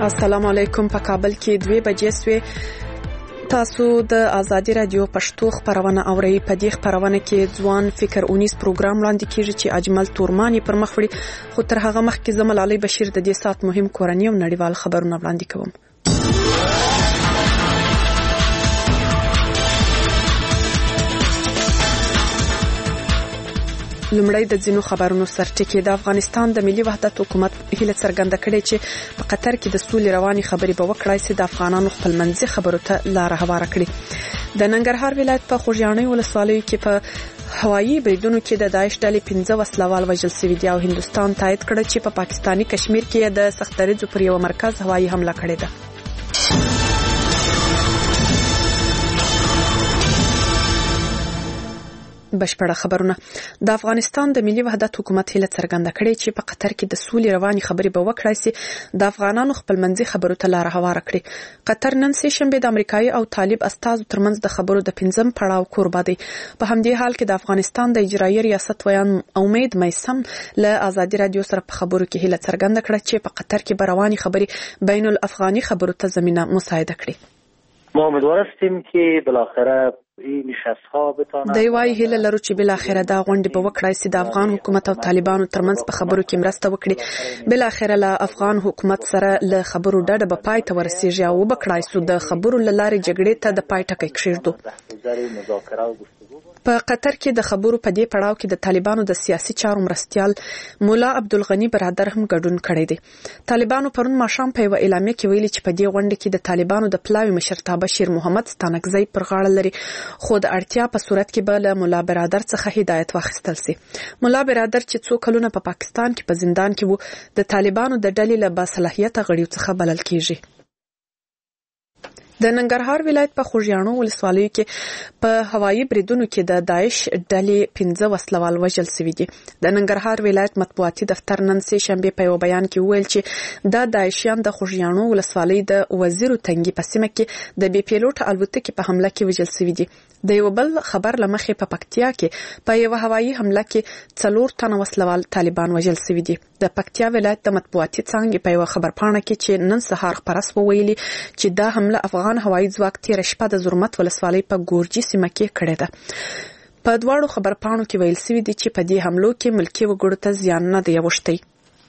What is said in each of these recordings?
السلام علیکم. په کابل کې 2 بجې سوې. تاسو د آزادي رادیو پښتو خبرونه اورئ. په دې خبرونه کې ځوان فکر 19 پروګرام وړاندې کیږي چې اجمل تورمانی پر مخ وړي. خو تر هغه مخکې زمل علي بشیر د دې سات مهم کورنۍ او نړیوال خبرونه وړاندې کوم. لمړی د ځینو خبرونو سرټکی. د افغانستان د ملي وحدت حکومت هیله څرګنده کړې چې په قطر کې د سولې رواني خبرې به وکړای شي د افغانانو خپلمنځي خبرو ته لار هواره کړي. د ننګرهار ولایت په خوږیاڼي ولسوالۍ کې په هوایي بریدونو کې د داعش ډلې 15 وسلوال وژل شوي دي او هندستان تایید کړ چې په پاکستاني کشمیر کې د سختریزو پر یو مرکز هوایي حمله کړې ده. بشپړه خبرونه. د افغانستان د ملي وحدت حکومت هیله څرګنده کړې چې په قطر کې د سولې رواني خبرې به وکړای شي د افغانانو خپلمنځي خبرو ته لار هواره کړي. قطر نن سه شنبه د امریکایي او طالب استازو ترمنځ د خبرو د 5م پړاو کوربه دی. په همدې حال کې د افغانستان د اجرایي ریاست ویان امید میسم له آزادي رادیو سره په خبرو کې هیله څرګنده کړه چې په قطر کې به رواني خبرې بین الافغاني خبرو ته زمينه مساعده کړي. ما امیدوار هستیم که بالاخره این نشست‌ها بتونه د وای هله لرو چې بل اخره دا غونډه به وکړای شي د افغان حکومت او طالبانو ترمنځ په خبرو کې مرسته وکړي. بل اخره له افغان حکومت سره له خبرو ډډه به پای ته ورسیږي او وبکړای شو د خبرو لارې جګړې ته د پای ټکی کېږدو. په قطر کې د خبرو په دې پړاو کې د طالبانو د سیاسي چارو مرستيال مولا عبدالغنی برادر هم ګډون کړی دی. طالبانو پرون ماښام په یو اعلامیه کې ویلي چې په دې غونډه کې د طالبانو د پلاوي مشرتابه شیر محمد ستانکزی پر غاړه لري خو د اړتیا په صورت کې به له مولا برادر څخه هدایت واخیستل شي. مولا برادر چې څو کلونه په پاکستان کې په زندان کې وو د طالبانو د ډلې له باصلاحیته غړیو څخه بلل کیږي. د ننګرهار ولایت په خوږیاڼو ولسوالۍ کې په هوایي بریدونو کې د داعش ډلې 15 وسلوال وژل شوي دي. د ننګرهار ولایت مطبوعاتي دفتر نن سه شنبه په یو بیان کې ویل چې د داعشیان د خوږیاڼو ولسوالۍ د وزیر تنګي په سیمه کې د بي پیلوټ الوتکې په حمله کې وژل شوي دي. د یو بل خبر لمخې په پکتیا کې په یو هوایي حمله کې 4 تنه وسلوال طالبان وژل شوي دي. د پکتیا ولایت د مطبوعاتي څنګه په یو خبرپاڼه کې چې نن سهار خبرس وویلي چې دا حمله افغان هوایي ځواک تیر شپه د زرمت ولسوالۍ په ګورجي سیمه کې کړې ده. په دواړو خبرپاڼو کې ویل شوی دی چې په دې حملو کې ملکی وګړو ته زیان نه دی اوښتی.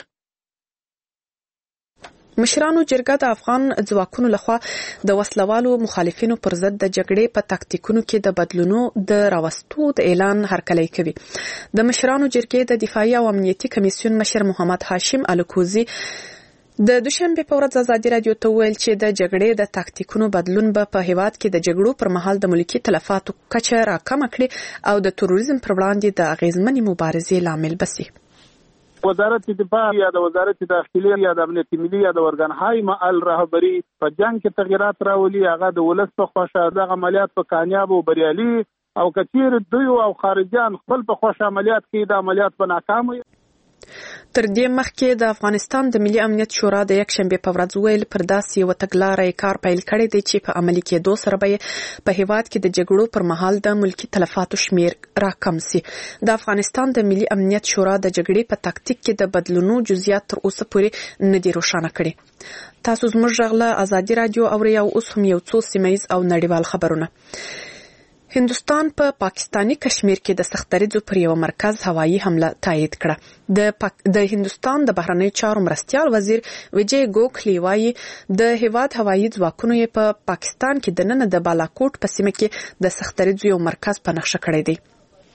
مشرانو جرګه د افغان ځواکونو لخوا د وسلوالو مخالفینو پر ضد د جګړې په تاکتیکونو کې د بدلونو د راوستو د اعلان هرکلی کوي. د مشرانو جرګې د دفاعي او امنیتي کمیسیون مشر محمد هاشم الکوزي د دوشنبه په ورځ آزادي رادیو ته ویل چې د جګړې د تاکتیکونو بدلون به په هیواد کې د جګړو پر مهال د ملکی تلفاتو کچه راکمه کړي او د تروریزم پر وړاندې د اغیزمنې مبارزې لامل بشي. وزارت دفاع یا د وزارت داخلي یا د امنیت ملي یا د ورګنهای معل رهبری په جنگ کې تغیرات راولي. هغه د ولس په خوښه د عملیات په کامیاب او بریالي او کثیر دوی او خارجيان خپل په خوښه عملیات کوي د عملیات په ناکام وي. تر دې مخکې د افغانستان د ملي امنیت شورا د یک شنبه په ورځ ویل پر داسې یو تګلارې کار پیل کړی دی چې په عملي کېدو سره به په هیواد کې د جګړو پر مهال د ملکی تلفاتو شمیر راکم شي. د افغانستان د ملي امنیت شورا د جګړې په تاکتیک کې د بدلونو جزئیات تر اوسه پورې نه دي روښانه کړي. تاسو زموږ غږ له آزادي رادیو اورئ او اوس هم یو څو سیمایي او نړیوال خبرونه. هندستان په پاکستاني کشمیر کې د سختریزو پر یو مرکز هوایي حمله تایید کړه. د هندستان د بهرنی چارو مرستيال وزیر وجی ګوکلی وایي د هیواد هوایي ځواکونو په پاکستان کې د نن د بالاکوټ په سیمه کې د سختریزو یو مرکز په نقشه کړی دی.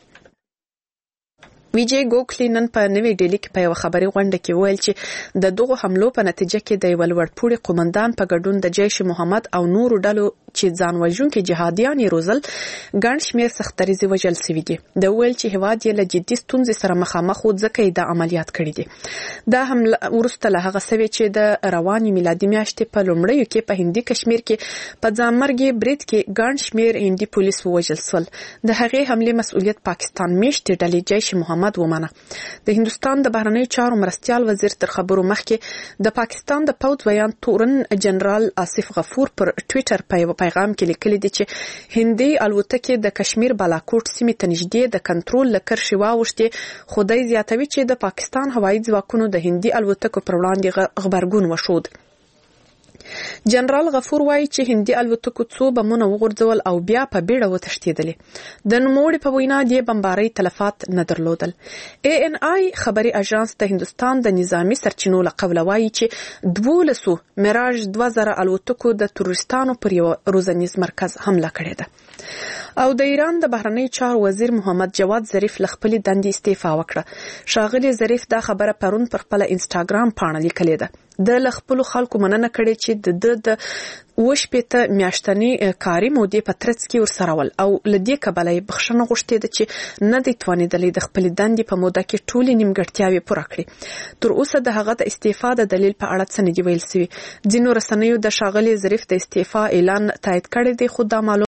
ویجی ګوکلی نن په نوې ډیلی کې په یو خبري غونډه کې ویل چې د دغه حملو په نتیجه کې د ولورپوري قومندان په ګډون د جیش محمد او نورو ډلو چې ځان وژونکي جهاديان روزل ګڼ شمېر سختریزي وژل شوي دي. د ویل چې هواد یې له جدي ستونزې سره مخامخ و ځکه د عملیات کړي دي. دا حمله ورسته له هغه سوي چې د رواني میلادي میاشتې په لومړیو کې په هندي کشمیر کې په ځانمرګي برید کې ګڼ شمېر هندي پولیس وژل شول. د هغې حمله مسؤلیت پاکستان میشتې ډلې جیش محمد ومنه. د هندستان د بهرنی چارو مرستيال وزیر تر خبرو مخکې د پاکستان د پوځ ویان تورن جنرال آصف غفور پر ټوئیټر په پیغام کې لیکلي دي چې هندي الوتکې د کشمیر بالاکوټ سیمې ته نږدې د کنټرول لکر شوا وشته. خدای زیاتوي چې د پاکستان هوایي ځواکونو د هندي الوتکو پر وړاندې غبرګون وشود. جنرال غفور وایي چې هندي الوتکو څو بمونه وغورځول او بیا په بیړه وتښتېدلې. د نوموړي په وینا د بمبارۍ تلفات نه درلودل. ANI خبري اژانس د هندستان د نظامی سرچینو له قوله وایي چې 12 میراج 2000 الوتکو د تروریستانو پر یو روزنیز مرکز حمله کړې ده. او د ایران د بهرنی چارو وزیر محمد جواد ظریف له خپل دندې استعفا وکړه. شاغلی ظریف دا خبره پرون پر خپل انسټاګرام پاڼه لیکلې ده. د خپل خلکو مننه کړې چې د وشپېته میاشتنې کاري مودې په ترڅ کې ورسره ول او لدې کبلای بخښنه غوښتې ده چې نه دی توانیدلې د خپل دندې په موده کې ټولې نیمګړتیاوې پوره کړي. تر اوسه د هغه د استعفا د دلیل په اړه څه نه دی ویل شوی. ځینو رسنیو د شاغلی ظریف د استعفا اعلان تایید کړی دی، خو دا معلومه